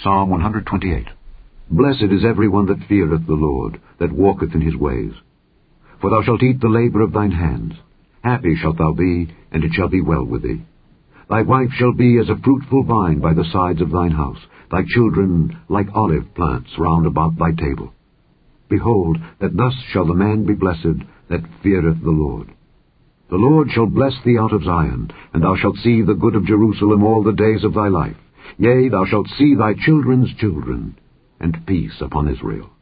Psalm 128. Blessed is every one that feareth the Lord, that walketh in his ways. For thou shalt eat the labour of thine hands. Happy shalt thou be, and it shall be well with thee. Thy wife shall be as a fruitful vine by the sides of thine house, thy children like olive plants round about thy table. Behold, that thus shall the man be blessed that feareth the Lord. The Lord shall bless thee out of Zion, and thou shalt see the good of Jerusalem all the days of thy life. Yea, thou shalt see thy children's children, and peace upon Israel.